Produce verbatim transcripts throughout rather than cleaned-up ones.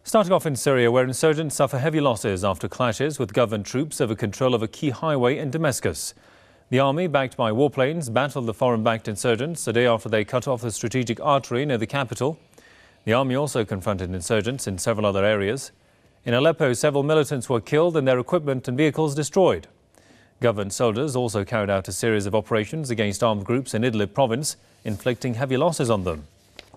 Starting off in Syria, where insurgents suffer heavy losses after clashes with government troops over control of a key highway in Damascus. The army, backed by warplanes, battled the foreign-backed insurgents a day after they cut off the strategic artery near the capital. The army also confronted insurgents in several other areas. In Aleppo, several militants were killed and their equipment and vehicles destroyed. Government soldiers also carried out a series of operations against armed groups in Idlib province, inflicting heavy losses on them.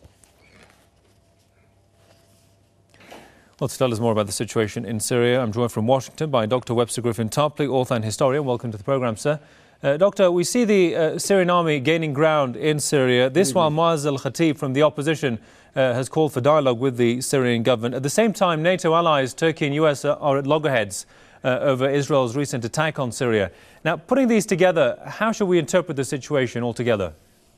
Well, to tell us more about the situation in Syria, I'm joined from Washington by Doctor Webster Griffin Tarpley, author and historian. Welcome to the programme, sir. Uh, Doctor, we see the uh, Syrian army gaining ground in Syria. This while Muaz al-Khatib from the opposition uh, has called for dialogue with the Syrian government. At the same time, NATO allies, Turkey and U S are at loggerheads uh, over Israel's recent attack on Syria. Now, putting these together, how should we interpret the situation altogether?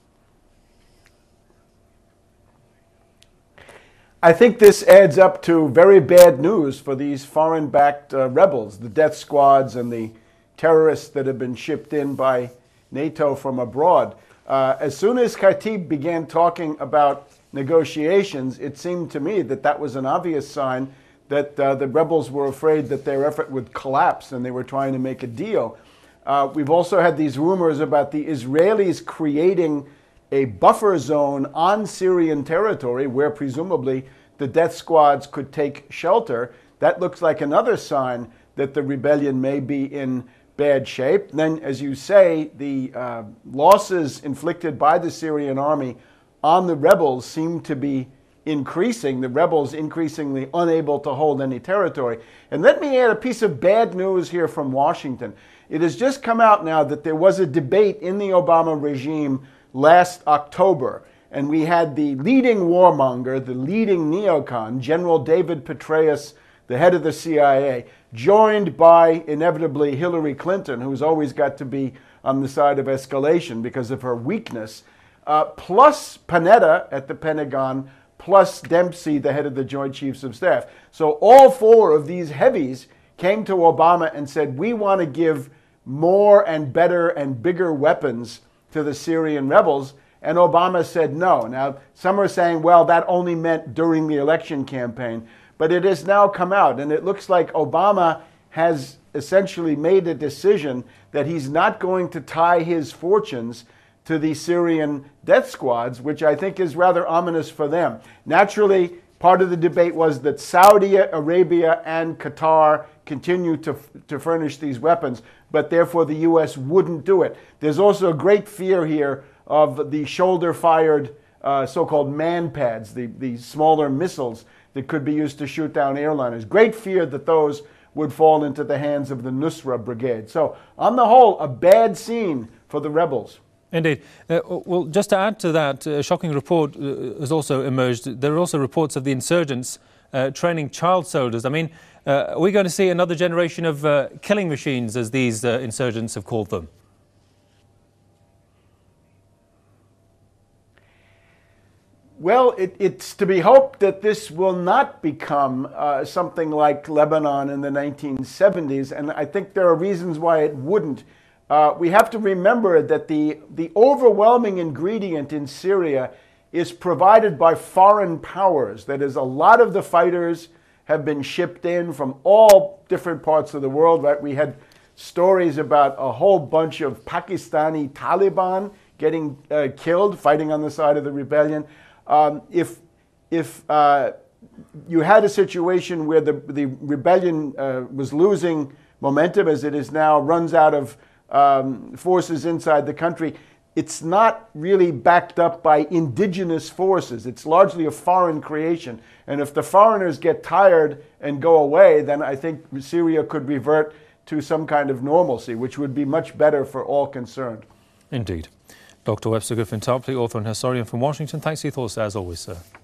I think this adds up to very bad news for these foreign-backed uh, rebels, the death squads and the terrorists that have been shipped in by NATO from abroad. Uh, as soon as Khatib began talking about negotiations, it seemed to me that that was an obvious sign that uh, the rebels were afraid that their effort would collapse and they were trying to make a deal. Uh, we've also had these rumors about the Israelis creating a buffer zone on Syrian territory where presumably the death squads could take shelter. That looks like another sign that the rebellion may be in bad shape. Then, as you say, the uh, losses inflicted by the Syrian army on the rebels seem to be increasing, the rebels increasingly unable to hold any territory. And let me add a piece of bad news here from Washington. It has just come out now that there was a debate in the Obama regime last October, and we had the leading warmonger, the leading neocon, General David Petraeus, the head of the C I A, joined by, inevitably, Hillary Clinton, who's always got to be on the side of escalation because of her weakness, uh, plus Panetta at the Pentagon, plus Dempsey, the head of the Joint Chiefs of Staff. So all four of these heavies came to Obama and said, we want to give more and better and bigger weapons to the Syrian rebels, and Obama said no. Now, some are saying, well, that only meant during the election campaign, but it has now come out, and it looks like Obama has essentially made a decision that he's not going to tie his fortunes to the Syrian death squads, which I think is rather ominous for them. Naturally, part of the debate was that Saudi Arabia and Qatar continue to, to furnish these weapons, but therefore the U S wouldn't do it. There's also a great fear here of the shoulder-fired uh, so-called man-pads, the, the smaller missiles that could be used to shoot down airliners. Great fear that those would fall into the hands of the Nusra Brigade. So, on the whole, a bad scene for the rebels. Indeed. Uh, well, just to add to that, a shocking report uh, has also emerged. There are also reports of the insurgents uh, training child soldiers. I mean, uh, are we going to see another generation of uh, killing machines, as these uh, insurgents have called them? Well, it, it's to be hoped that this will not become uh, something like Lebanon in the nineteen seventies, and I think there are reasons why it wouldn't. Uh, we have to remember that the, the overwhelming ingredient in Syria is provided by foreign powers. That is, a lot of the fighters have been shipped in from all different parts of the world. Right? We had stories about a whole bunch of Pakistani Taliban getting uh, killed, fighting on the side of the rebellion. Um, if if uh, you had a situation where the, the rebellion uh, was losing momentum, as it is now, runs out of Um, forces inside the country, it's not really backed up by indigenous forces. It's largely a foreign creation. And if the foreigners get tired and go away, then I think Syria could revert to some kind of normalcy, which would be much better for all concerned. Indeed. Doctor Webster Griffin Tarpley, author and historian from Washington. Thanks for your thoughts as always, sir.